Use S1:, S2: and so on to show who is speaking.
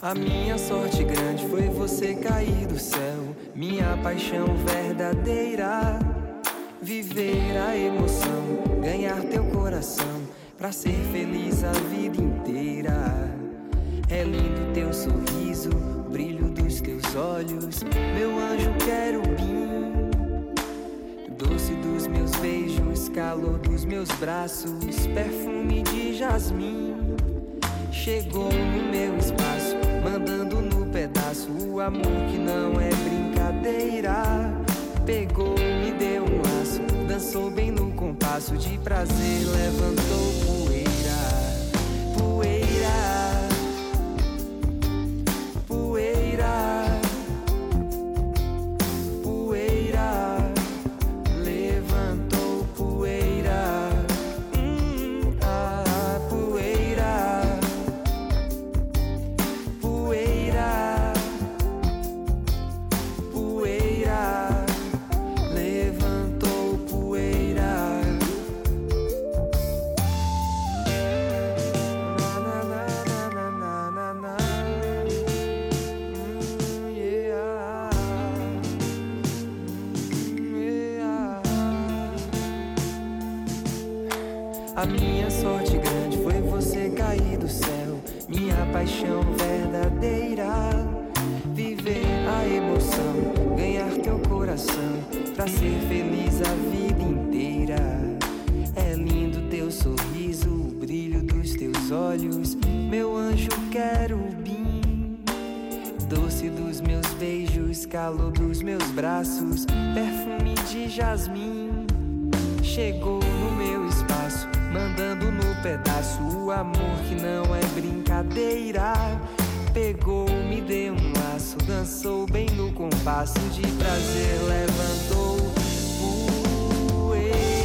S1: A minha sorte grande foi você cair do céu, minha paixão verdadeira. Viver a emoção, ganhar teu coração, pra ser feliz a vida inteira. É lindo teu sorriso, o brilho dos teus olhos, meu anjo querubim. Doce dos meus beijos, calor dos meus braços, perfume de jasmim. Chegou no meu espaço, mandando no pedaço o amor que não é brincadeira. Pegou, me deu um laço, dançou bem no compasso de prazer, levantou poeira, poeira, poeira, poeira, levantou poeira, poeira, poeira, poeira, levantou poeira. Na, na, na, na, na, na, yeah. Yeah. A minha sorte grande foi você cair do céu, minha paixão verdadeira. Viver a emoção, ganhar teu coração, pra ser feliz a vida inteira. É lindo teu sorriso, o brilho dos teus olhos, meu anjo querubim. Doce dos meus beijos, calor dos meus braços, perfume de jasmim. Chegou no meu espaço, mandando no pedaço o amor que não é brincadeira. Pegou, me deu um laço, dançou bem no compasso de prazer, levantou poeira.